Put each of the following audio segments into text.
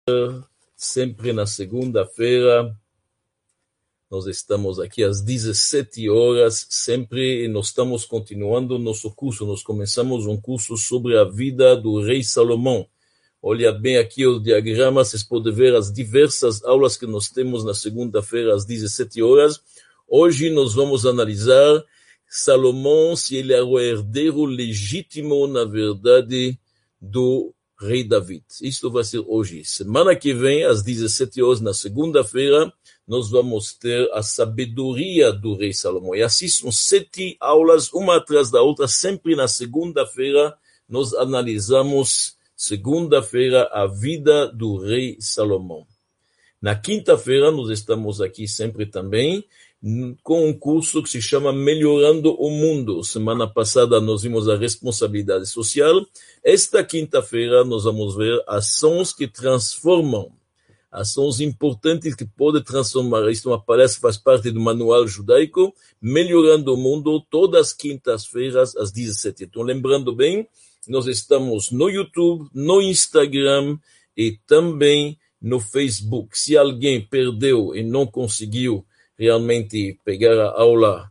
sempre na segunda-feira. Nós estamos aqui às 17 horas, sempre, e nós estamos continuando nosso curso. Nós começamos um curso sobre a vida do rei Salomão. Olha bem aqui o diagrama, vocês podem ver as diversas aulas que nós temos na segunda-feira às 17 horas. Hoje nós vamos analisar Salomão, se ele era o herdeiro legítimo, na verdade, do rei David. Isso vai ser hoje. Semana que vem, às 17 horas, na segunda-feira, nós vamos ter a sabedoria do rei Salomão. E assim são 7 aulas, uma atrás da outra, sempre na segunda-feira, nós analisamos, segunda-feira, a vida do rei Salomão. Na quinta-feira, nós estamos aqui sempre também, com um curso que se chama Melhorando o Mundo. Semana passada nós vimos a responsabilidade social. Esta quinta-feira nós vamos ver ações que transformam, ações importantes que podem transformar. Isto aparece, faz parte do manual judaico, Melhorando o Mundo, todas as quintas-feiras às 17. Então, lembrando bem, nós estamos no YouTube, no Instagram e também no Facebook. Se alguém perdeu e não conseguiu realmente pegar a aula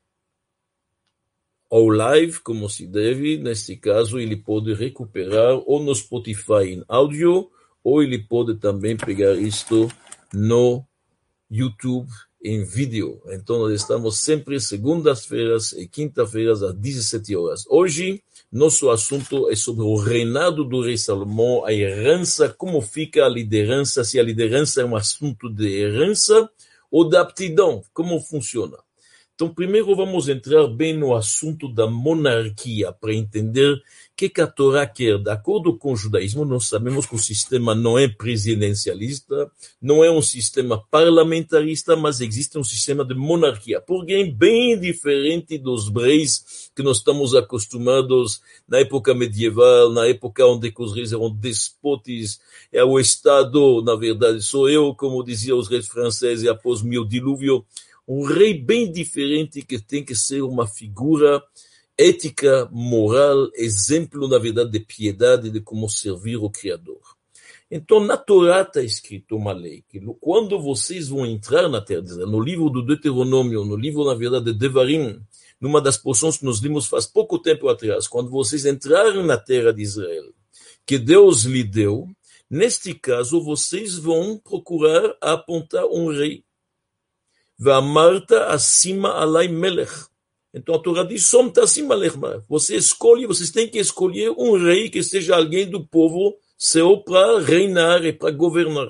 ao live, como se deve, nesse caso, ele pode recuperar ou no Spotify em áudio, ou ele pode também pegar isto no YouTube em vídeo. Então, nós estamos sempre segundas-feiras e quinta-feiras às 17 horas. Hoje, nosso assunto é sobre o reinado do rei Salomão, a herança, como fica a liderança, se a liderança é um assunto de herança ou da aptidão, como funciona. Então, primeiro vamos entrar bem no assunto da monarquia, para entender o que a Torá quer. De acordo com o judaísmo, nós sabemos que o sistema não é presidencialista, não é um sistema parlamentarista, mas existe um sistema de monarquia, porque bem diferente dos reis que nós estamos acostumados na época medieval, na época onde os reis eram despotes, o Estado, na verdade, sou eu, como diziam os reis franceses após o dilúvio, um rei bem diferente que tem que ser uma figura ética, moral, exemplo, na verdade, de piedade, de como servir o Criador. Então, na Torá está escrito uma lei, que quando vocês vão entrar na terra de Israel, no livro do Deuteronômio, no livro, na verdade, de Devarim, numa das porções que nós limos faz pouco tempo atrás, quando vocês entrarem na terra de Israel, que Deus lhe deu, neste caso, vocês vão procurar apontar um rei. Ve'amarta acima alai melech. Então a Torá diz, somta acima melech. Você escolhe, vocês têm que escolher um rei que seja alguém do povo seu para reinar e para governar.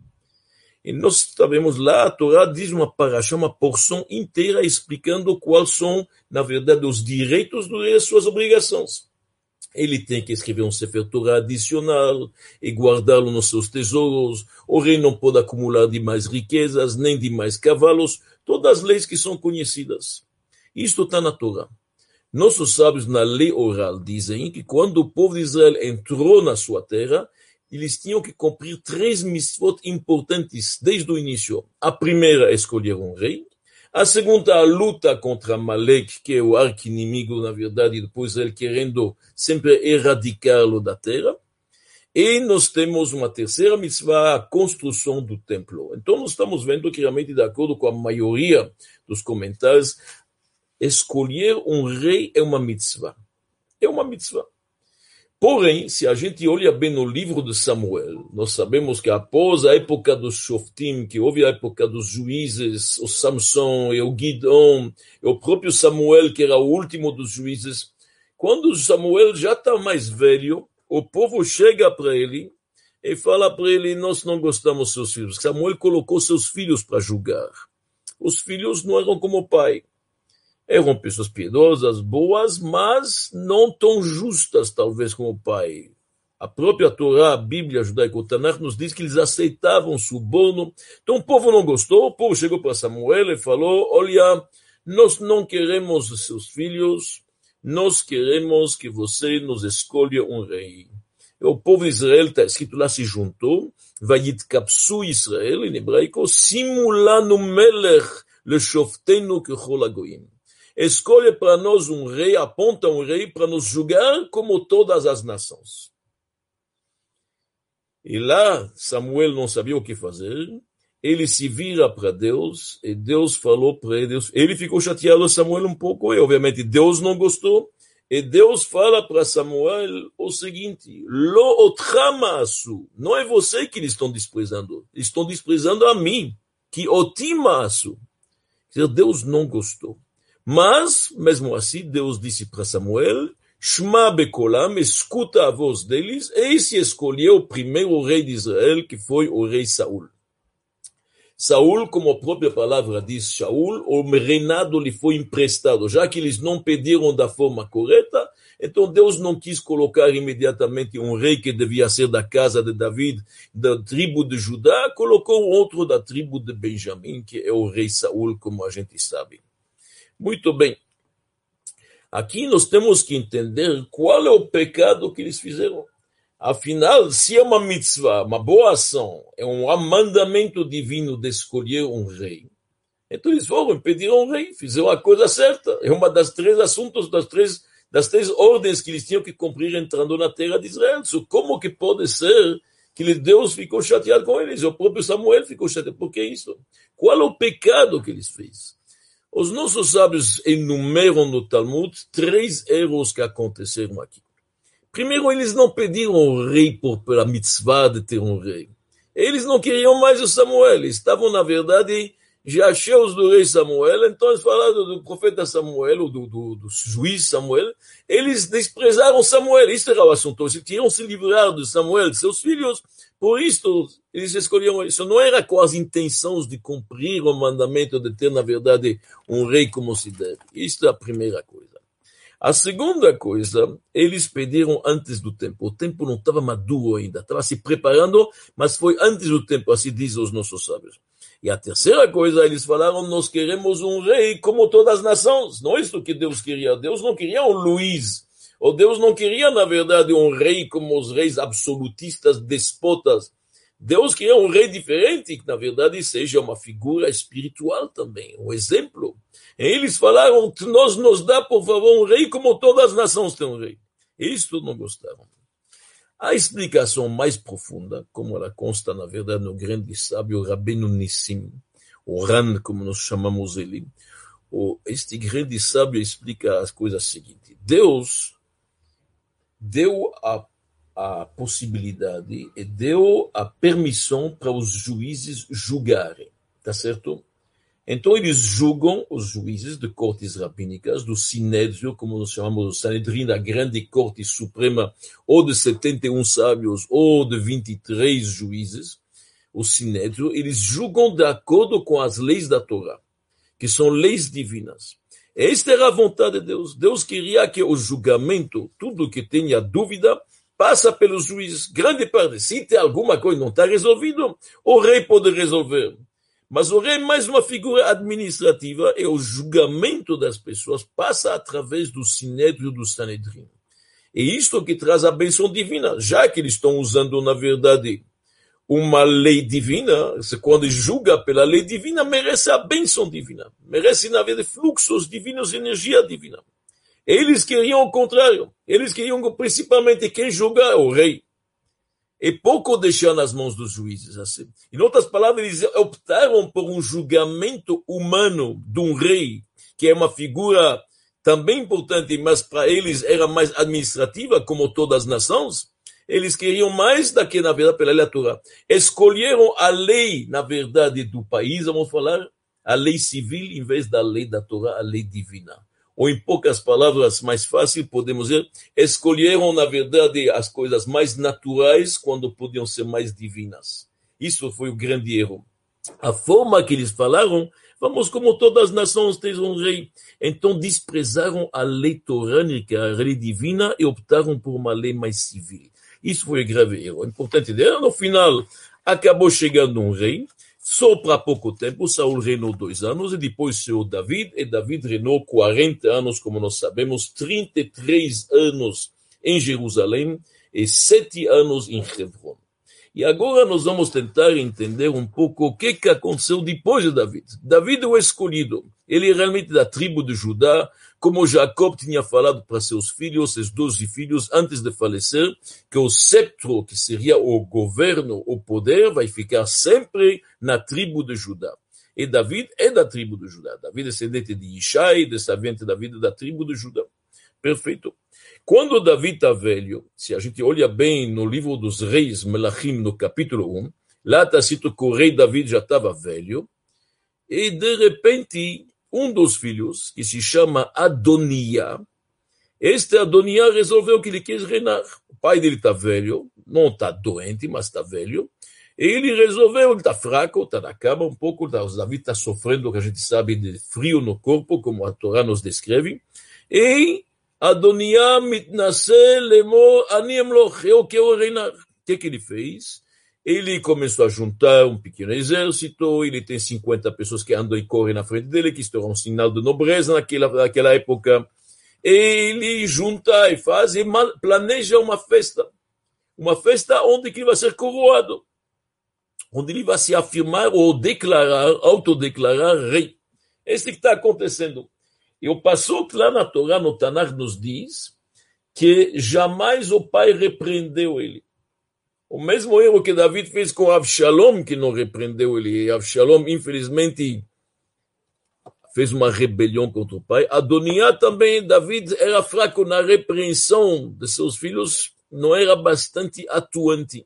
E nós sabemos lá, a Torá diz uma parasha, uma porção inteira explicando quais são, na verdade, os direitos do rei e suas obrigações. Ele tem que escrever um Sefer Torah adicional e guardá-lo nos seus tesouros. O rei não pode acumular demais riquezas, nem demais cavalos. Todas as leis que são conhecidas. Isto está na Torá. Nossos sábios na lei oral dizem que quando o povo de Israel entrou na sua terra, eles tinham que cumprir 3 mitzvot importantes desde o início. A primeira é escolher um rei. A segunda, a luta contra Amalek, que é o arqui-inimigo, na verdade, depois ele querendo sempre erradicá-lo da terra. E nós temos uma terceira mitzvah, a construção do templo. Então, nós estamos vendo que realmente, de acordo com a maioria dos comentários, escolher um rei é uma mitzvah. É uma mitzvah. Porém, se a gente olha bem no livro de Samuel, nós sabemos que após a época dos Shoftim, que houve a época dos juízes, o Samson e o Gideon, e o próprio Samuel, que era o último dos juízes, quando Samuel já está mais velho, o povo chega para ele e fala para ele, nós não gostamos dos seus filhos. Samuel colocou seus filhos para julgar. Os filhos não eram como o pai. Eram pessoas piedosas, boas, mas não tão justas, talvez, como o pai. A própria Torá, a Bíblia judaica, o Tanakh, nos diz que eles aceitavam suborno. Então o povo não gostou, o povo chegou para Samuel e falou, olha, nós não queremos os seus filhos, nós queremos que você nos escolha um rei. E o povo de Israel, está escrito lá, se juntou, vayitkapsu Israel, em hebraico, simulanu melech leshoftenu kechol hagoyim. Escolhe para nós um rei, aponta um rei para nos julgar como todas as nações. E lá, Samuel não sabia o que fazer. Ele se vira para Deus, e Deus falou para ele, ele ficou chateado, Samuel um pouco, e obviamente Deus não gostou, e Deus fala para Samuel o seguinte, Lo otramasu, não é você que eles estão desprezando a mim, que otimasu. Quer dizer, Deus não gostou. Mas, mesmo assim, Deus disse para Samuel, Shma bekolam, escuta a voz deles, e se escolheu o primeiro rei de Israel, que foi o rei Saul. Saul, como a própria palavra diz, Shaul, o reinado lhe foi emprestado, já que eles não pediram da forma correta, então Deus não quis colocar imediatamente um rei que devia ser da casa de David, da tribo de Judá, colocou outro da tribo de Benjamim, que é o rei Saul, como a gente sabe. Muito bem. Aqui nós temos que entender qual é o pecado que eles fizeram. Afinal, se é uma mitzvah, uma boa ação, é um mandamento divino de escolher um rei, então eles foram pedir um rei, fizeram a coisa certa. É uma das três assuntos, das três ordens que eles tinham que cumprir entrando na terra de Israel. So, como que pode ser que Deus ficou chateado com eles? O próprio Samuel ficou chateado. Por que isso? Qual é o pecado que eles fez? Os nossos sábios enumeram no Talmud 3 erros que aconteceram aqui. Primeiro, eles não pediram um rei pela mitzvah de ter um rei. Eles não queriam mais o Samuel. Estavam, na verdade, já cheios do rei Samuel. Então, eles falaram do profeta Samuel, ou do juiz Samuel. Eles desprezaram Samuel. Isso era o assunto. Eles queriam se livrar de Samuel, de seus filhos. Por isso, eles escolheram isso. Não era com as intenções de cumprir o mandamento de ter, na verdade, um rei como se deve. Isso é a primeira coisa. A segunda coisa, eles pediram antes do tempo. O tempo não estava maduro ainda, estava se preparando, mas foi antes do tempo, assim dizem os nossos sábios. E a terceira coisa, eles falaram, nós queremos um rei como todas as nações. Não é isso que Deus queria. Deus não queria um Luís. Ou Deus não queria, na verdade, um rei como os reis absolutistas, despotas. Deus queria um rei diferente, que na verdade seja uma figura espiritual também, um exemplo. E eles falaram, nós nos dá, por favor, um rei como todas as nações têm um rei. Isso não gostaram. A explicação mais profunda, como ela consta, na verdade, no grande sábio Rabbeinu Nissim, o Ran, como nós chamamos ele, este grande sábio explica as coisas seguintes. Deus deu a possibilidade e deu a permissão para os juízes julgarem, tá certo? Então eles julgam os juízes de cortes rabínicas, do Sinédrio, como nós chamamos o Sanedrim, da grande corte suprema, ou de 71 sábios, ou de 23 juízes, o Sinédrio, eles julgam de acordo com as leis da Torá, que são leis divinas. Esta era a vontade de Deus. Deus queria que o julgamento, tudo que tenha dúvida, passa pelos juízes. Grande parte, se tem alguma coisa que não está resolvido, o rei pode resolver. Mas o rei é mais uma figura administrativa e o julgamento das pessoas passa através do Sinédrio do Sanedrim. E isto que traz a bênção divina, já que eles estão usando, na verdade, uma lei divina, quando julga pela lei divina, merece a bênção divina, merece, na verdade, fluxos divinos, energia divina. Eles queriam o contrário, eles queriam principalmente quem julga o rei. E pouco deixar nas mãos dos juízes. Assim. Em outras palavras, eles optaram por um julgamento humano de um rei, que é uma figura também importante, mas para eles era mais administrativa, como todas as nações. Eles queriam mais do que, na verdade, pela lei da Torá. Escolheram a lei, na verdade, do país, vamos falar, a lei civil, em vez da lei da Torá, a lei divina. Ou em poucas palavras mais fácil, podemos dizer, escolheram, na verdade, as coisas mais naturais quando podiam ser mais divinas. Isso foi o grande erro. A forma que eles falaram, vamos como todas as nações têm um rei. Então desprezaram a lei torânica, a lei divina, e optaram por uma lei mais civil. Isso foi um grave erro. É importante dizer, no final, acabou chegando um rei, só para pouco tempo. Saul reinou 2 anos, e depois saiu David, e David reinou 40 anos, como nós sabemos, 33 anos em Jerusalém, e 7 anos em Hebron. E agora nós vamos tentar entender um pouco o que aconteceu depois de David. David é o escolhido. Ele é realmente da tribo de Judá, como Jacob tinha falado para seus filhos, seus 12 filhos, antes de falecer, que o sceptro, que seria o governo, o poder, vai ficar sempre na tribo de Judá. E David é da tribo de Judá. David é descendente de Ishai, descendente de David da tribo de Judá. Perfeito. Quando David está velho, se a gente olha bem no livro dos reis, Melachim, no capítulo 1, lá está escrito que o rei David já estava velho, e de repente, um dos filhos, que se chama Adoniá, este Adoniá resolveu que ele quis reinar. O pai dele está velho, não está doente, mas está velho, e ele resolveu, ele está fraco, está na cama um pouco, David está sofrendo, que a gente sabe, de frio no corpo, como a Torá nos descreve, e Adoniá mitnaseh lemor ani emloch, eu quero reinar. O que ele fez? Ele começou a juntar um pequeno exército, ele tem 50 pessoas que andam e correm na frente dele, que estão um sinal de nobreza naquela época. Ele junta e faz e planeja uma festa onde ele vai ser coroado, onde ele vai se afirmar ou declarar, autodeclarar rei. Este que está acontecendo. E o Pasuk lá na Torá, no Tanakh, nos diz que jamais o pai repreendeu ele. O mesmo erro que David fez com Avshalom, que não repreendeu ele. E Avshalom, infelizmente, fez uma rebelião contra o pai. Adoniá também, David era fraco na repreensão de seus filhos, não era bastante atuante.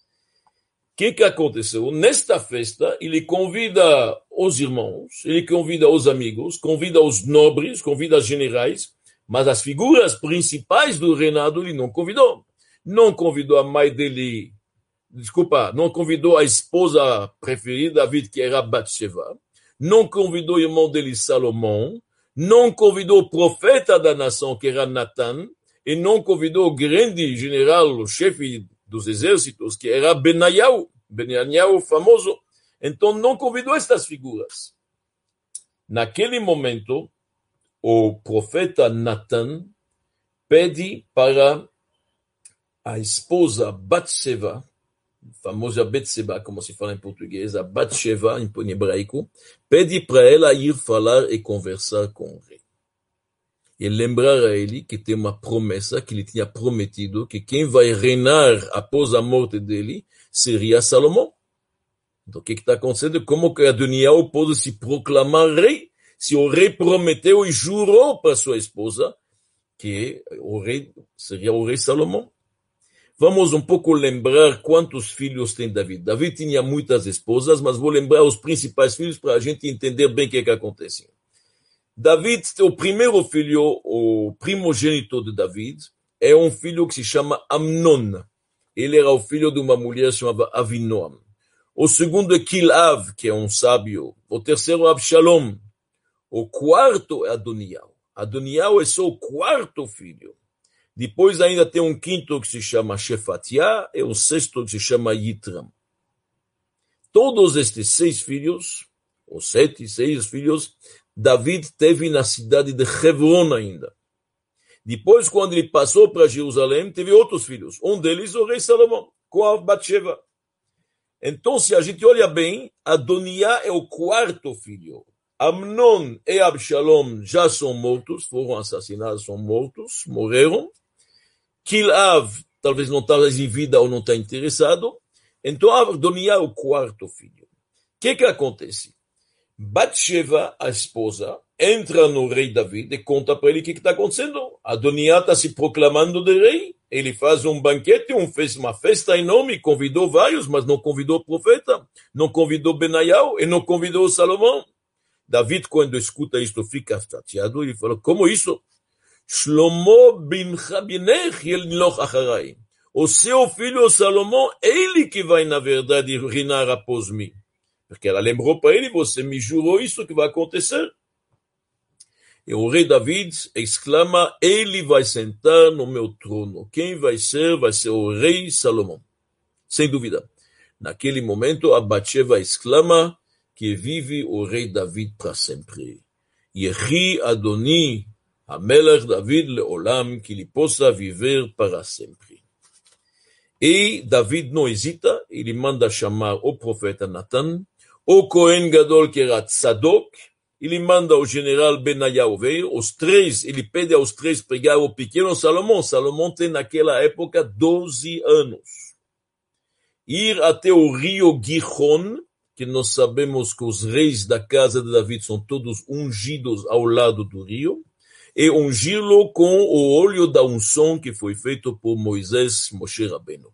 O que aconteceu? Nesta festa, ele convida os irmãos, ele convida os amigos, convida os nobres, convida os generais, mas as figuras principais do reinado ele não convidou. Não convidou a mãe dele, não convidou a esposa preferida, David, que era Batseba, não convidou o irmão dele, Salomão, não convidou o profeta da nação, que era Natan, e não convidou o grande general, o chefe dos exércitos, que era Benaiah, famoso. Então não convidou estas figuras. Naquele momento, o profeta Natan pede para a esposa Batseba, famosa Betseba, como se fala em português, a Batseba, em hebraico, pede para ela ir falar e conversar com o rei. E lembrar a ele que tem uma promessa que ele tinha prometido, que quem vai reinar após a morte dele seria Salomão. Então o que está acontecendo? Como que Adoniá pode se proclamar rei, se o rei prometeu e jurou para sua esposa que o rei seria o rei Salomão? Vamos um pouco lembrar quantos filhos tem David. David tinha muitas esposas, mas vou lembrar os principais filhos para a gente entender bem o que acontece. David, o primeiro filho, o primogênito de David, é um filho que se chama Amnon. Ele era o filho de uma mulher chamada Avinoam. O segundo é Kilav, que é um sábio. O terceiro é Absalom. O quarto é Adoniá. Adoniá é só o quarto filho. Depois ainda tem um quinto que se chama Shefatiah e um sexto que se chama Yitram. Todos estes 6 filhos, ou 6 filhos, David teve na cidade de Hebron ainda. Depois, quando ele passou para Jerusalém, teve outros filhos. Um deles, o rei Salomão, com a Batseba. Então, se a gente olha bem, Adoniá é o quarto filho. Amnon e Absalom já são mortos, foram assassinados, são mortos, morreram. Kilav talvez não está em vida ou não está interessado. Então, Adoniá é o quarto filho. O que acontece? Batseba, a esposa, entra no rei David e conta para ele o que está acontecendo. Adoniá está se proclamando de rei. Ele faz um banquete, fez uma festa enorme, convidou vários, mas não convidou o profeta, não convidou Benaiah e não convidou Salomão. David, quando escuta isto, fica chateado e fala, como isso? Shlomo bincha binech yelnoch acharai. O seu filho Salomão, ele que vai, na verdade, reinar após mim. Porque ela lembrou para ele, você me jurou isso que vai acontecer. E o rei David exclama, ele vai sentar no meu trono. Quem vai ser o rei Salomão. Sem dúvida. Naquele momento, a Batseba exclama que vive o rei David para sempre. Yehi Adoni, Hamelech David leolam, que ele possa viver para sempre. E David não hesita, ele manda chamar o profeta Natan, o Cohen Gadol, que era Tzadok, ele manda o general Benayahu veio, os três, ele pede aos três pregar o pequeno Salomão. Salomão tem naquela época 12 anos. Ir até o rio Gihon, que nós sabemos que os reis da casa de David são todos ungidos ao lado do rio, e ungí-lo com o óleo da unção que foi feito por Moisés, Moshe Rabbeinu.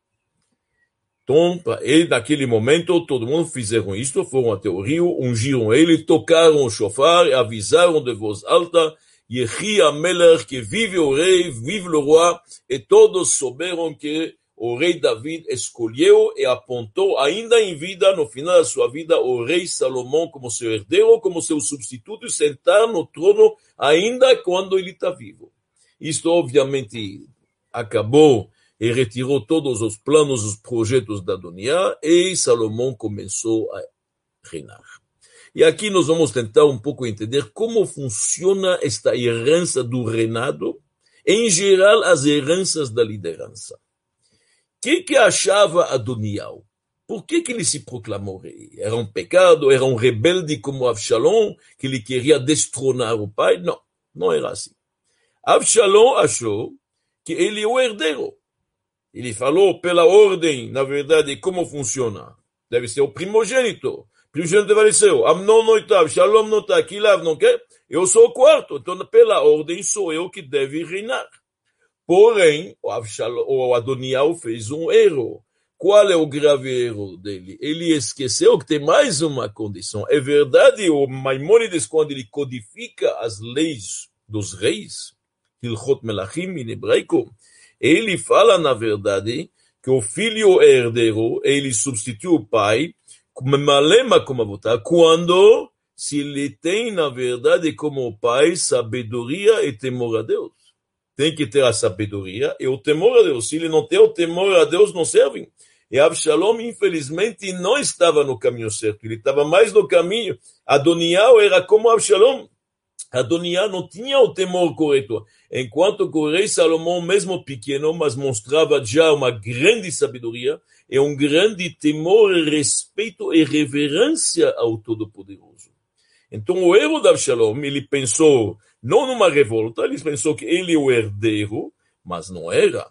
Então, naquele momento, todo mundo fizeram isto, foram até o rio, ungiram ele, tocaram o shofar, avisaram de voz alta, Yehi HaMelech, que vive o rei, vive o roi, e todos souberam que o rei David escolheu e apontou, ainda em vida, no final da sua vida, o rei Salomão como seu herdeiro, como seu substituto, e sentar no trono ainda quando ele está vivo. Isto, obviamente, acabou e retirou todos os planos, os projetos da Adoniá, e Salomão começou a reinar. E aqui nós vamos tentar um pouco entender como funciona esta herança do reinado, em geral as heranças da liderança. O que achava Adoniyahu? Por que ele se proclamou rei? Era um pecado? Era um rebelde como Avshalom, que ele queria destronar o pai? Não, não era assim. Avshalom achou que ele é o herdeiro. Ele falou pela ordem, na verdade, como funciona. Deve ser o primogênito. Primogênito faleceu. Amnon não está, Avshalom não está, Kilav não quer. Eu sou o quarto. Então, pela ordem, sou eu que deve reinar. Porém, o Adoniyahu fez um erro. Qual é o grave erro dele? Ele esqueceu que tem mais uma condição. É verdade, o Maimônides, quando ele codifica as leis dos reis, Hilchot Melachim em hebraico, ele fala, na verdade, que o filho herdeiro, ele substitui o pai, quando se ele tem, na verdade, como pai, sabedoria e temor a Deus. Tem que ter a sabedoria e o temor a Deus. Se ele não tem o temor a Deus, não serve. E Avshalom, infelizmente, não estava no caminho certo. Ele estava mais no caminho. Adoniyahu era como Avshalom. Adoniyahu não tinha o temor correto. Enquanto que o rei Salomão, mesmo pequeno, mas mostrava já uma grande sabedoria e um grande temor, respeito e reverência ao Todo-Poderoso. Então, o erro de Avshalom, ele pensou, não numa revolta, ele pensou que ele é o herdeiro, mas não era.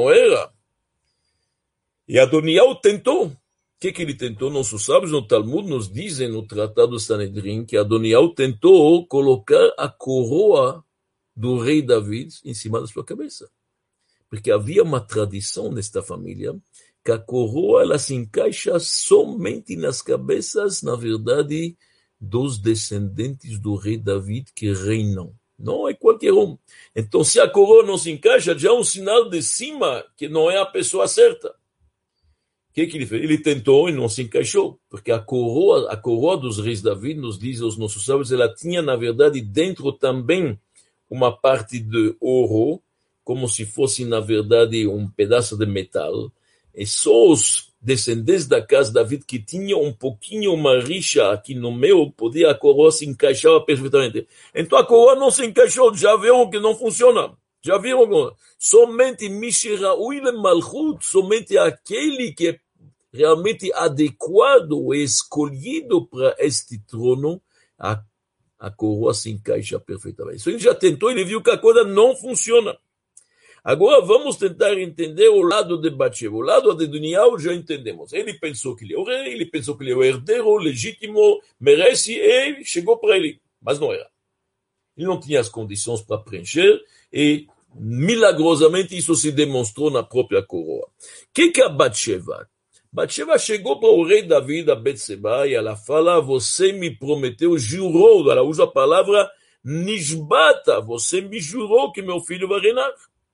E Adoniyahu tentou. O que ele tentou? Nossos sábios no Talmud nos dizem, no Tratado Sanedrim, que Adoniyahu tentou colocar a coroa do rei David em cima da sua cabeça. Porque havia uma tradição nesta família que a coroa ela se encaixa somente nas cabeças, na verdade, dos descendentes do rei David que reinam. Não é qualquer um. Então, se a coroa não se encaixa, já é um sinal de cima que não é a pessoa certa. O que ele fez? Ele tentou e não se encaixou, porque a coroa dos reis David, nos diz os nossos sábios, ela tinha, na verdade, dentro também uma parte de ouro, como se fosse, na verdade, um pedaço de metal. E só os descendentes da casa de David que tinham um pouquinho uma rixa aqui no meio, a coroa se encaixava perfeitamente. Então a coroa não se encaixou, já viram que não funciona. Já viram? Somente Mishiraui le Malchut, somente aquele que é realmente adequado e escolhido para este trono, a coroa se encaixa perfeitamente. Isso ele já tentou, ele viu que a coisa não funciona. Agora vamos tentar entender o lado de Batsheva. O lado de Adoniyahu já entendemos. Ele pensou que ele é o rei, ele pensou que ele é o herdeiro legítimo, merece, e chegou para ele. Mas não era. Ele não tinha as condições para preencher, e milagrosamente isso se demonstrou na própria coroa. O que é a Batsheva? Batsheva chegou para o rei David, a Betseba, e ela fala, você me prometeu, jurou, ela usa a palavra nishbata, você me jurou que meu filho vai reinar.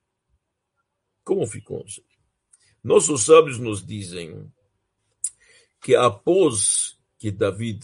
Como ficou isso? Nossos sábios nos dizem que após que David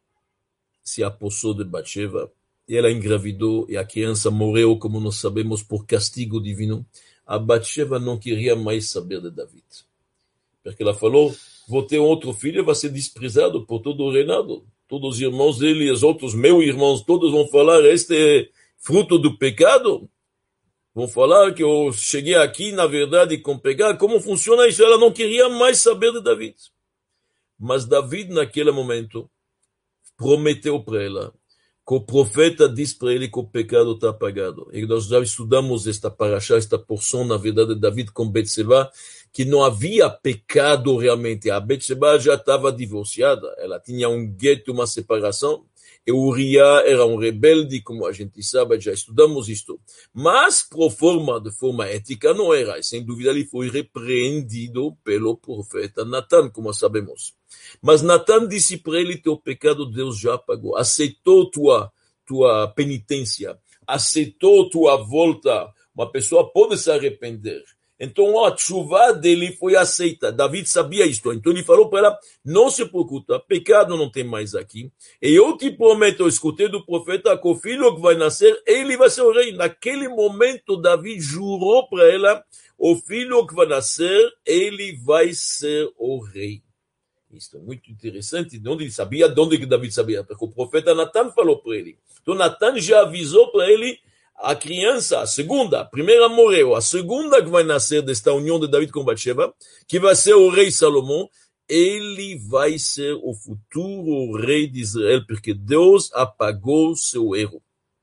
se apossou de Batsheva, ela engravidou e a criança morreu, como nós sabemos, por castigo divino, a Batsheva não queria mais saber de David. Porque ela falou, vou ter outro filho, vai ser desprezado por todo o reinado. Todos os irmãos dele e os outros meus irmãos, todos vão falar, este é fruto do pecado. Vão falar que eu cheguei aqui, na verdade, com pegar. Como funciona isso? Ela não queria mais saber de David. Mas David, naquele momento, prometeu para ela que o profeta diz para ele que o pecado está apagado. E nós já estudamos esta parashá, esta porção, na verdade, de David com Betseba, que não havia pecado realmente. A Betseba já estava divorciada. Ela tinha um gueto, uma separação. E Uriah era um rebelde, como a gente sabe, já estudamos isto. Mas, de forma ética, não era. E, sem dúvida, ele foi repreendido pelo profeta Natan, como sabemos. Mas Natan disse para ele, teu pecado Deus já pagou. Aceitou tua penitência. Aceitou tua volta. Uma pessoa pode se arrepender. Então a chuva dele foi aceita. David sabia isto. Então ele falou para ela, não se preocupa, pecado não tem mais aqui. E eu te prometo, eu escutei do profeta que o filho que vai nascer, ele vai ser o rei. Naquele momento, David jurou para ela, o filho que vai nascer, ele vai ser o rei. Isso é muito interessante. De onde ele sabia? De onde que David sabia? Porque o profeta Natan falou para ele. Então Natan já avisou para ele, a criança, a primeira morreu, a segunda que vai nascer desta união de David com Bathsheba, que vai ser o rei Salomão, ele vai ser o futuro rei de Israel, porque Deus apagou seu erro.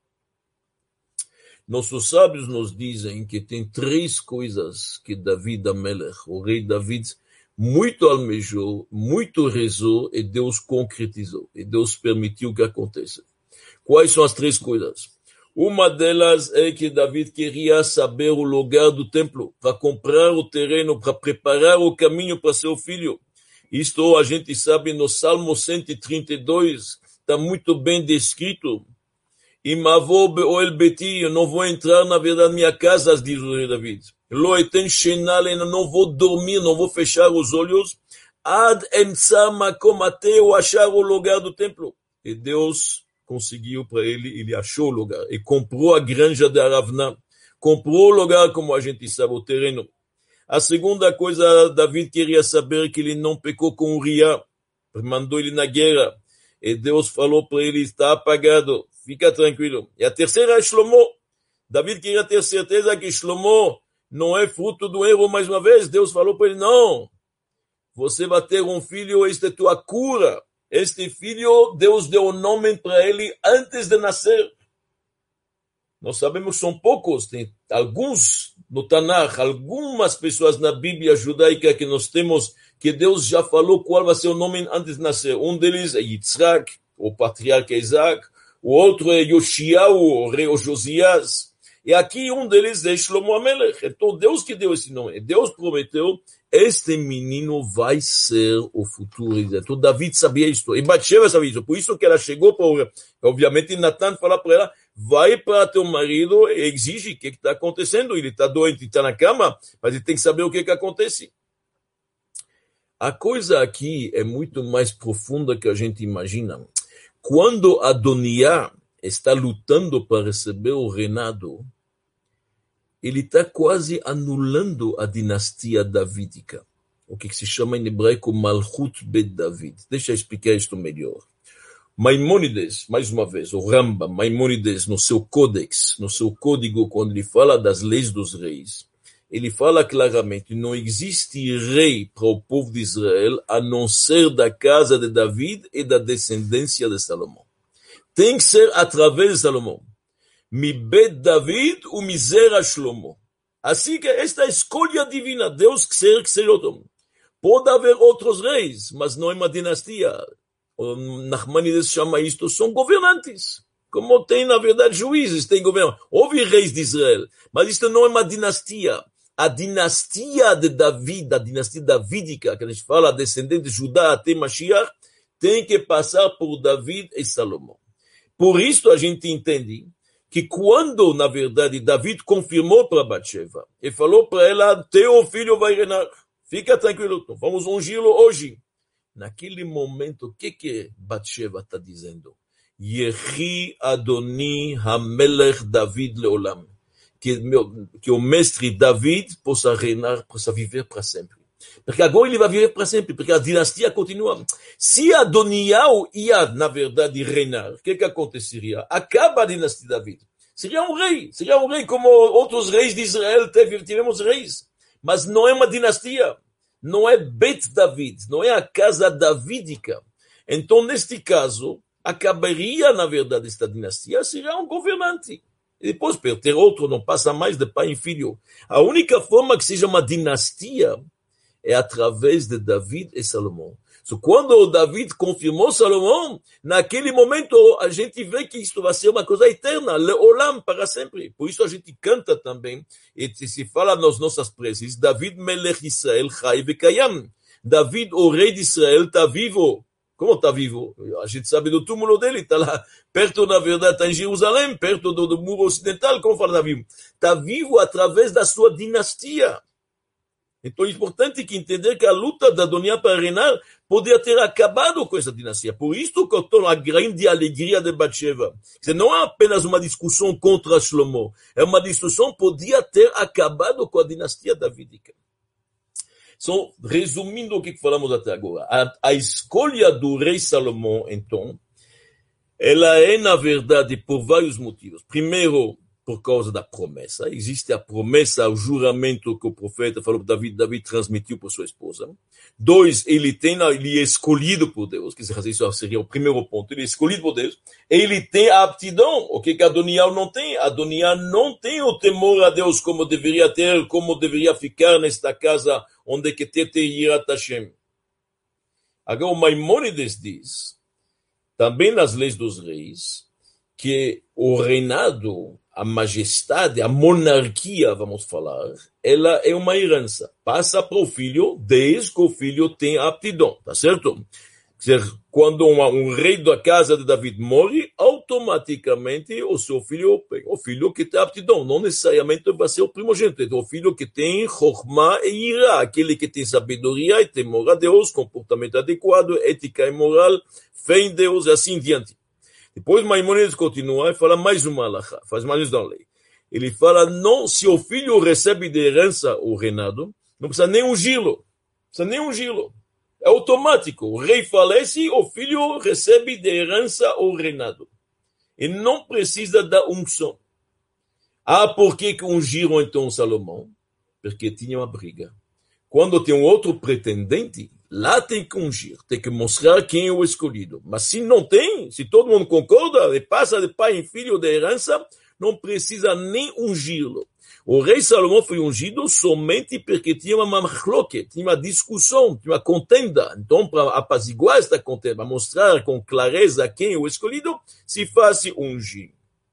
Nossos sábios nos dizem que tem 3 coisas que David Amelech, o rei David, muito almejou, muito rezou, e Deus concretizou, e Deus permitiu que aconteça. Quais são as 3 coisas? Uma delas é que David queria saber o lugar do templo, para comprar o terreno, para preparar o caminho para seu filho. Isto a gente sabe no Salmo 132, está muito bem descrito. Imavô be'oel beti, eu não vou entrar na verdade na minha casa, diz o rei David. Lo eten shenal, eu não vou dormir, não vou fechar os olhos. Ad emtsa makom, até eu achar o lugar do templo. E Deus conseguiu para ele achou o lugar. E comprou a granja de Aravna. Comprou o lugar, como a gente sabe, o terreno. A segunda coisa, David queria saber que ele não pecou com Uriah. Mandou ele na guerra. E Deus falou para ele, está apagado. Fica tranquilo. E a terceira é Shlomo. David queria ter certeza que Shlomo não é fruto do erro mais uma vez. Deus falou para ele, não. Você vai ter um filho, esta é tua cura. Este filho, Deus deu o nome para ele antes de nascer. Nós sabemos que são poucos, tem alguns no Tanakh, algumas pessoas na Bíblia judaica que nós temos, que Deus já falou qual vai ser o nome antes de nascer. Um deles é Yitzhak, o patriarca Isaac, o outro é Yoshiao, o rei Josias, e aqui um deles é Shlomo Amelech. Então Deus que deu esse nome, Deus prometeu, este menino vai ser o futuro. Então David sabia isso, e Bathsheba sabia isso, por isso que ela chegou para, obviamente Natan falar para ela, vai para teu marido e exige o que está acontecendo, ele está doente, está na cama, mas ele tem que saber o que acontece. A coisa aqui é muito mais profunda que a gente imagina. Quando Adoniá está lutando para receber o reinado, ele está quase anulando a dinastia davídica, o que se chama em hebraico Malchut Bet David. Deixa eu explicar isto melhor. Maimônides, mais uma vez, o Rambam, Maimônides, no seu códex, no seu código, quando ele fala das leis dos reis, ele fala claramente, não existe rei para o povo de Israel a não ser da casa de David e da descendência de Salomão. Tem que ser através de Salomão. Mi bet David u misera Shlomo. Assim que esta escolha divina, Deus quer que seja outro. Pode haver outros reis, mas não é uma dinastia. O Nachmanides chama isto, são governantes. Como tem, na verdade, juízes, tem governantes. Houve reis de Israel, mas isto não é uma dinastia. A dinastia de David, a dinastia davídica, que a gente fala, descendente de Judá até Mashiach, tem que passar por David e Salomão. Por isso a gente entende que quando, na verdade, David confirmou para Bathsheba e falou para ela, teu filho vai reinar, fica tranquilo, vamos ungí-lo hoje. Naquele momento, o que Bathsheba está dizendo? Yehi Adoni Hamelech David Leolam. Que o mestre David possa reinar, possa viver para sempre. Porque agora ele vai viver para sempre, porque a dinastia continua. Se Adoniah ia, na verdade, reinar, o que aconteceria? Acaba a dinastia de David. Seria um rei como outros reis de Israel tivemos reis. Mas não é uma dinastia, não é Bet David, não é a casa davídica. Então, neste caso, acabaria, na verdade, esta dinastia, seria um governante. E depois, para ter outro, não passa mais de pai em filho. A única forma que seja uma dinastia é através de David e Salomão. Quando David confirmou Salomão, naquele momento a gente vê que isto vai ser uma coisa eterna, leolam, para sempre. Por isso a gente canta também, e se fala nas nossas preces, David Melech Israel Chai Vekayam. David, o rei de Israel, está vivo. Como está vivo? A gente sabe do túmulo dele, está lá perto, na verdade, está em Jerusalém, perto do muro ocidental. Como fala David? Está vivo através da sua dinastia. Então é importante que entender que a luta da Adoniá para reinar podia ter acabado com essa dinastia. Por isso que eu estou na grande alegria de Batsheva. Não é apenas uma discussão contra Shlomo, é uma discussão que podia ter acabado com a dinastia davídica. Então, resumindo o que falamos até agora, a escolha do rei Salomão, então, ela é, na verdade, por vários motivos. Primeiro, por causa da promessa. Existe a promessa, o juramento que o profeta falou para David transmitiu para sua esposa. 2, ele é escolhido por Deus, que isso seria o primeiro ponto, ele é escolhido por Deus, ele tem a aptidão, o que Adoniá não tem. Adoniá não tem o temor a Deus como deveria ter, como deveria ficar nesta casa onde que tem Yirat Hashem. Agora o Maimônides diz, também nas leis dos reis, que o reinado, a majestade, a monarquia, vamos falar, ela é uma herança. Passa para o filho desde que o filho tem aptidão, tá certo? Quer dizer, quando um rei da casa de David morre, automaticamente o seu filho, o filho que tem aptidão, não necessariamente vai ser o primogênito, é o filho que tem Chokhmah e Ira, aquele que tem sabedoria e temor a Deus, comportamento adequado, ética e moral, fé em Deus e assim diante. Depois Maimônides continua e fala mais uma halakha, faz mais uma lei. Ele fala, não, se o filho recebe de herança o reinado, não precisa nem ungí-lo. É automático. O rei falece, o filho recebe de herança o reinado. E não precisa da unção. Por que ungiram então Salomão? Porque tinha uma briga. Quando tem um outro pretendente, lá tem que ungir, tem que mostrar quem é o escolhido. Mas se não tem, se todo mundo concorda, e passa de pai em filho de herança, não precisa nem ungí-lo. O rei Salomão foi ungido somente porque tinha uma machloket, tinha uma discussão, tinha uma contenda. Então, para apaziguar esta contenda, para mostrar com clareza quem é o escolhido, se faz ungir.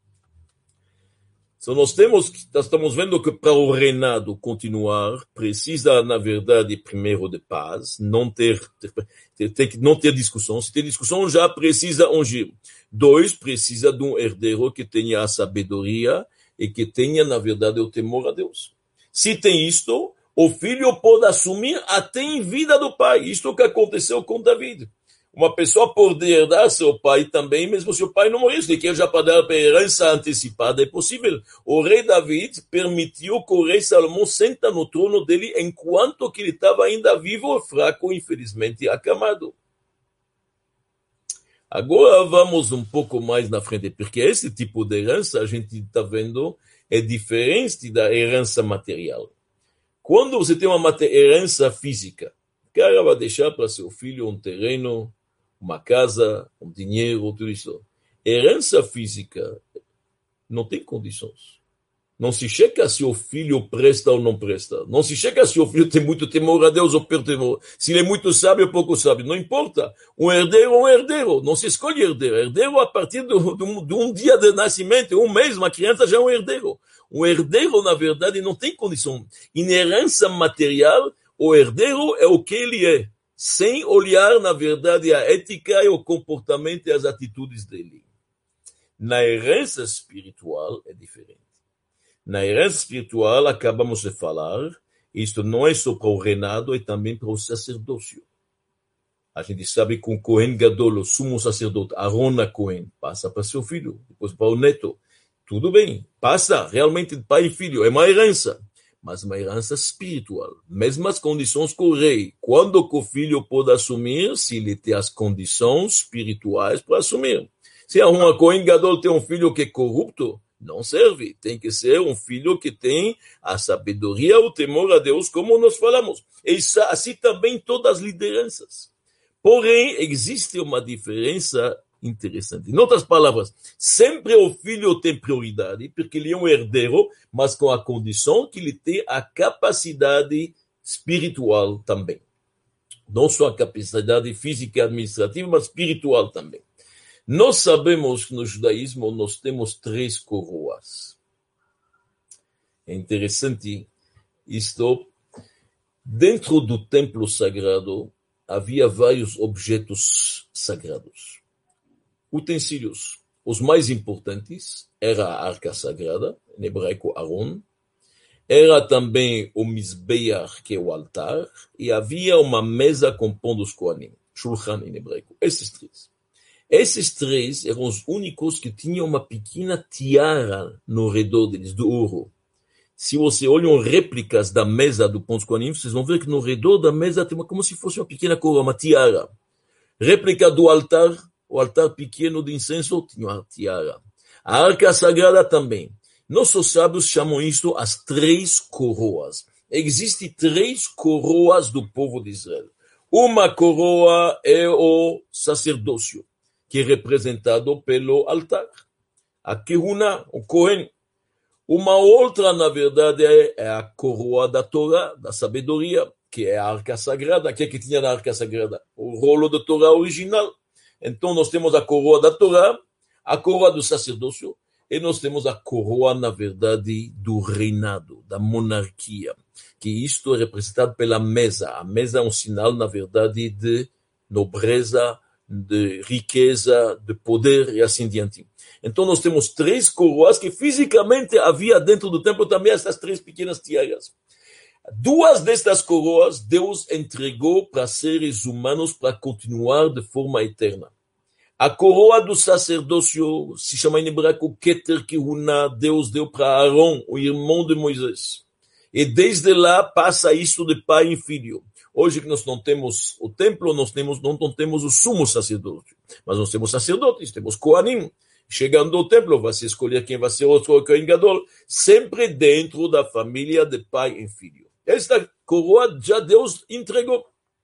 Então, nós estamos vendo que para o reinado continuar, precisa, na verdade, primeiro de paz, não ter discussão. Se tem discussão, já precisa ungir. 2, precisa de um herdeiro que tenha a sabedoria e que tenha, na verdade, o temor a Deus. Se tem isto, o filho pode assumir até em vida do pai. Isto que aconteceu com David. Uma pessoa pode herdar seu pai também, mesmo se o pai não morresse. Ele quer já para dar herança antecipada, é possível. O rei David permitiu que o rei Salomão senta no trono dele enquanto que ele estava ainda vivo, fraco, infelizmente, acamado. Agora vamos um pouco mais na frente, porque esse tipo de herança, a gente está vendo, é diferente da herança material. Quando você tem uma herança física, o cara vai deixar para seu filho um terreno, uma casa, um dinheiro, tudo isso. Herança física não tem condições. Não se checa se o filho presta ou não presta. Não se checa se o filho tem muito temor a Deus ou pouco temor. Se ele é muito sábio ou pouco sábio. Não importa. Um herdeiro. Não se escolhe herdeiro. Herdeiro a partir de um dia de nascimento, um mês, uma criança já é um herdeiro. Um herdeiro, na verdade, não tem condição. Em herança material, o herdeiro é o que ele é, sem olhar, na verdade, a ética e o comportamento e as atitudes dele. Na herança espiritual é diferente. Na herança espiritual, acabamos de falar, isto não é só para o reinado, é também para o sacerdócio. A gente sabe que o Cohen Gadol, o sumo sacerdote, Aaron Cohen, passa para seu filho, depois para o neto. Tudo bem, passa realmente de pai e filho, é uma herança. Mas uma herança espiritual. Mesmas condições que o rei. Quando que o filho pode assumir? Se ele tem as condições espirituais para assumir. Se a Cohen Gadol tem um filho que é corrupto, não serve. Tem que ser um filho que tem a sabedoria, o temor a Deus, como nós falamos. E assim também todas as lideranças. Porém, existe uma diferença interessante. Em outras palavras, sempre o filho tem prioridade, porque ele é um herdeiro, mas com a condição que ele tenha a capacidade espiritual também. Não só a capacidade física e administrativa, mas espiritual também. Nós sabemos que no judaísmo nós temos 3 coroas. É interessante isto. Dentro do templo sagrado havia vários objetos sagrados. Utensílios. Os mais importantes era a arca sagrada, em hebraico Aron. Era também o Mizbeach, que é o altar, e havia uma mesa com pão dos Kohanim, Shulchan em hebraico. Esses 3 eram os únicos que tinham uma pequena tiara no redor deles, do ouro. Se você olha réplicas da mesa do pão dos Kohanim, vocês vão ver que no redor da mesa tem como se fosse uma pequena coroa, uma tiara. Réplica do altar, o altar pequeno de incenso tinha uma tiara. A arca sagrada também. Nossos sábios chamam isto as 3 coroas. Existem 3 coroas do povo de Israel. Uma coroa é o sacerdócio, que é representado pelo altar. A Kehuna, o Kohen. Uma outra, na verdade, é a coroa da Torá, da sabedoria, que é a arca sagrada. O que tinha na arca sagrada? O rolo da Torá original. Então, nós temos a coroa da Torá, a coroa do sacerdócio, e nós temos a coroa, na verdade, do reinado, da monarquia, que isto é representado pela mesa. A mesa é um sinal, na verdade, de nobreza, de riqueza, de poder e assim diante. Então nós temos 3 coroas que fisicamente havia dentro do templo também essas 3 pequenas tiaras. 2 destas coroas Deus entregou para seres humanos para continuar de forma eterna. A coroa do sacerdócio se chama em hebraico Keter Kehuna, Deus deu para Aaron, o irmão de Moisés. E desde lá passa isso de pai em filho. Hoje que nós não temos o templo, não temos o sumo sacerdote, mas nós temos sacerdotes, temos Kohanim. Chegando ao templo, vai se escolher quem vai ser o Kohen Gadol, sempre dentro da família de pai em filho. Esta coroa já Deus entregou.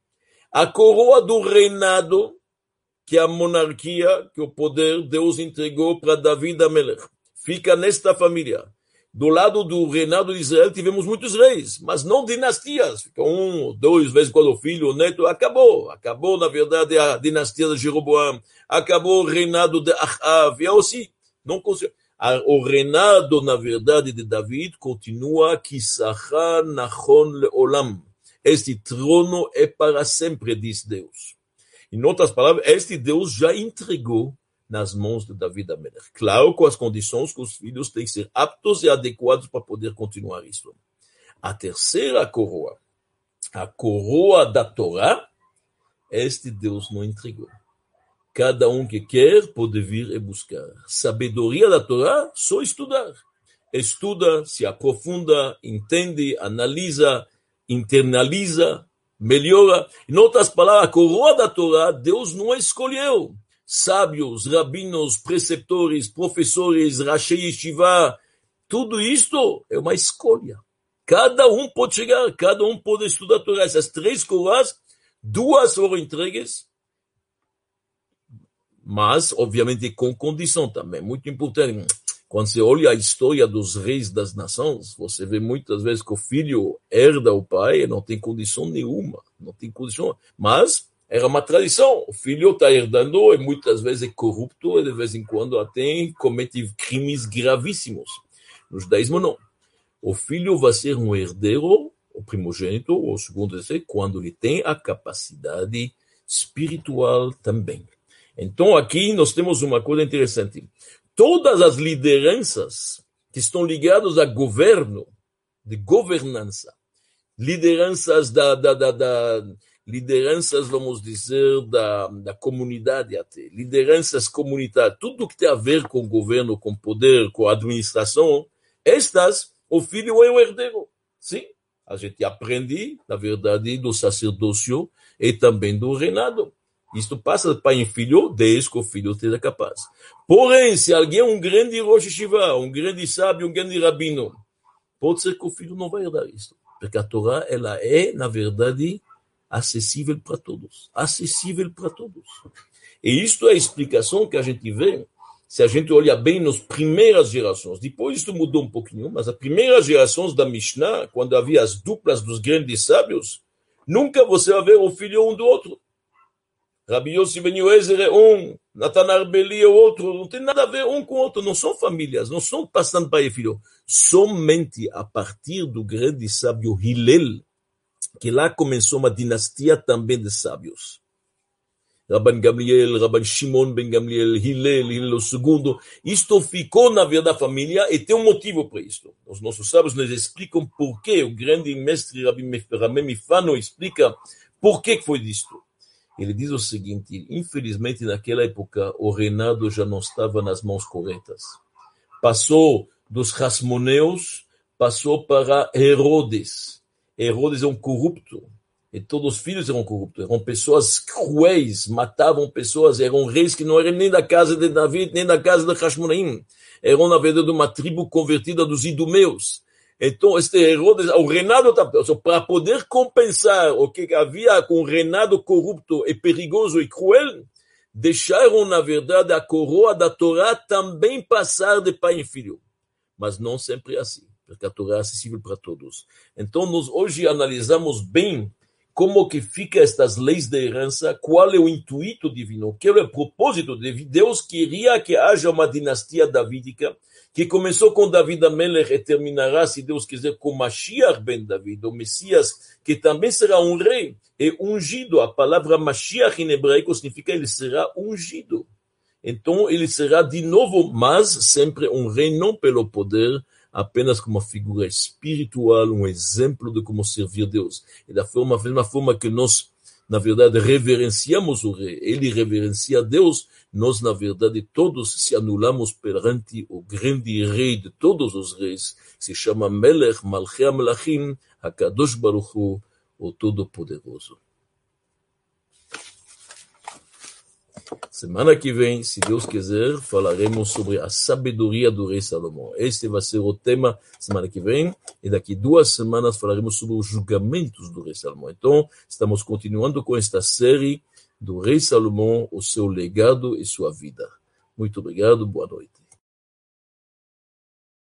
A coroa do reinado, que é a monarquia, que o poder, Deus entregou para David Amelech. Fica nesta família. Do lado do reinado de Israel tivemos muitos reis, mas não dinastias. Fica 1, 2 vezes quando o filho, o neto, acabou. Acabou, na verdade, a dinastia de Jeroboam. Acabou o reinado de Ahav. E assim, não conseguiu. O reinado, na verdade, de David continua Kisacha Nachon Leolam. Este trono é para sempre, diz Deus. Em outras palavras, este Deus já entregou nas mãos de David Amelech. Claro, com as condições que os filhos têm que ser aptos e adequados para poder continuar isso. A terceira coroa, a coroa da Torá, este Deus não entregou. Cada um que quer pode vir e buscar. Sabedoria da Torá, só estudar. Estuda, se aprofunda, entende, analisa, internaliza, melhora. Em outras palavras, a coroa da Torá, Deus não escolheu. Sábios, rabinos, preceptores, professores, rashei yeshiva, tudo isto é uma escolha. Cada um pode chegar, cada um pode estudar a Torá. Essas 3 coroas, 2 foram entregues, mas, obviamente, com condição também. Muito importante. Quando você olha a história dos reis das nações, você vê muitas vezes que o filho herda o pai e não tem condição nenhuma. Não tem condição. Mas era uma tradição. O filho está herdando e muitas vezes é corrupto e de vez em quando até comete crimes gravíssimos. No judaísmo, não. O filho vai ser um herdeiro, o primogênito, ou o segundo, quando ele tem a capacidade espiritual também. Então, aqui nós temos uma coisa interessante. Todas as lideranças que estão ligadas a governo, de governança, lideranças lideranças, vamos dizer, da comunidade até, lideranças comunitárias, tudo que tem a ver com governo, com poder, com administração, estas, o filho é o herdeiro. Sim, a gente aprende, na verdade, do sacerdócio e também do reinado. Isto passa de pai em filho, desde que o filho esteja capaz. Porém, se alguém é um grande Rosh Yeshiva, um grande sábio, um grande rabino, pode ser que o filho não vai herdar isso. Porque a Torá, ela é, na verdade, acessível para todos. Acessível para todos. E isto é a explicação que a gente vê, se a gente olha bem nas primeiras gerações. Depois isto mudou um pouquinho, mas as primeiras gerações da Mishnah, quando havia as duplas dos grandes sábios, nunca você vai ver o filho um do outro. Rabi Yossi ben Yoezer é um, Natan Arbeli é outro, não tem nada a ver um com o outro, não são famílias, não são passando pai e filho. Somente a partir do grande sábio Hillel, que lá começou uma dinastia também de sábios. Rabban Gamliel, Rabban Shimon ben Gamliel, Hillel o segundo, isto ficou na vida da família e tem um motivo para isto. Os nossos sábios nos explicam por que, o grande mestre Rabbi Mifano explica por que foi disto. Ele diz o seguinte, infelizmente naquela época o reinado já não estava nas mãos corretas. Passou dos Hasmoneus, passou para Herodes. Herodes é um corrupto, e todos os filhos eram corruptos, eram pessoas cruéis, matavam pessoas, eram reis que não eram nem da casa de David, nem da casa de Hashmonaim, eram na verdade uma tribo convertida dos idumeus. Então, este Herodes, o reinado, para poder compensar o que havia com o reinado corrupto e perigoso e cruel, deixaram, na verdade, a coroa da Torá também passar de pai em filho. Mas não sempre assim, porque a Torá é acessível para todos. Então, nós hoje analisamos bem como que fica estas leis de herança, qual é o intuito divino, qual é o propósito de Deus queria que haja uma dinastia davídica, que começou com David Amelech e terminará, se Deus quiser, com Mashiach ben David, o Messias, que também será um rei, e ungido. A palavra Mashiach em hebraico significa ele será ungido. Então ele será de novo, mas sempre um rei, não pelo poder, apenas como uma figura espiritual, um exemplo de como servir Deus. E da mesma forma que nós, na verdade, reverenciamos o rei, ele reverencia Deus, nós, na verdade, todos se anulamos perante o grande rei de todos os reis, que se chama Melech Malchei HaMelachim, HaKadosh Baruch Hu, o Todo-Poderoso. Semana que vem, se Deus quiser, falaremos sobre a sabedoria do rei Salomão. Este vai ser o tema semana que vem, e daqui 2 semanas falaremos sobre os julgamentos do rei Salomão. Então, estamos continuando com esta série do rei Salomão, o seu legado e sua vida. Muito obrigado, boa noite.